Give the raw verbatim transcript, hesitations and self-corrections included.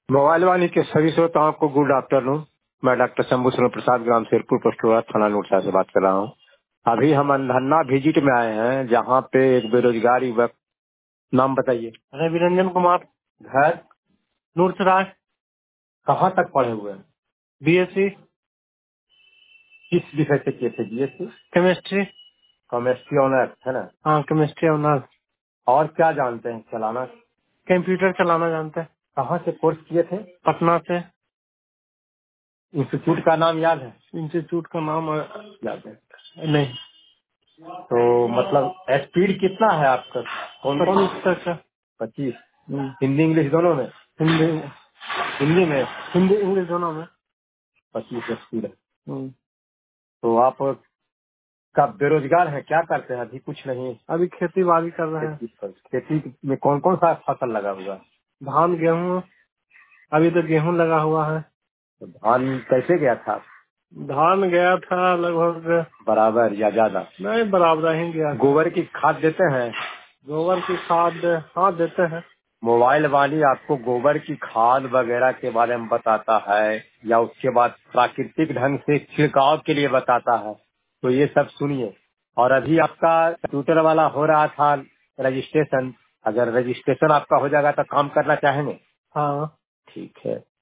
Mobile वाणी के सभी श्रोताओं को गुड आफ्टरनून। मैं डॉक्टर शंभू शरण प्रसाद, ग्राम शेरपुर पोस्टोरा, थाना नूरसा से बात कर रहा हूँ। अभी हम अंधन्ना विजिट में आए हैं, जहाँ पे एक बेरोजगार युवक। नाम बताइए। रविरंजन कुमार, घर नूरसराय, कहाँ तक पढ़े हुए हैं? बीएससी किस विषय से किए थे? BSc chemistry. केमिस्ट्री ऑनर्स है ना? हाँ, केमिस्ट्री ऑनर्स। और क्या जानते हैं चलाना? कंप्यूटर चलाना जानते हैं। कहाँ से कोर्स किए थे? पटना से। इंस्टीट्यूट का नाम याद है? इंस्टीट्यूट का नाम अ, याद है। नहीं। तो मतलब स्पीड कितना है आपका? कौन कौन? पच्चीस तक का। पच्चीस। हम्म, हिंदी इंग्लिश दोनों में? हिंदी हिंदी में हिंदी इंग्लिश दोनों में। पच्चीस स्पीड है। हम्म, तो आप कब बेरोजगार हैं, क्या करते हैं? अभी कुछ नहीं। अभी खेती बाड़ी कर रहे हैं। खेती पर खेती में कौन कौन सा फसल लगा हुआ है? धान, गेहूँ। अभी तो गेहूँ लगा हुआ है। तो धान कैसे गया था? धान गया था लगभग। बराबर या ज्यादा? नहीं, बराबर ही गया था। गोबर की खाद देते हैं? गोबर की खाद हाँ देते हैं। मोबाइल वाली आपको गोबर की खाद वगैरह के बारे में बताता है, या उसके बाद प्राकृतिक ढंग से छिड़काव के लिए बताता है? तो ये सब सुनिए। और अभी आपका कंप्यूटर वाला हो रहा था रजिस्ट्रेशन। अगर रजिस्ट्रेशन आपका हो जाएगा तो काम करना चाहेंगे? हाँ। ठीक है।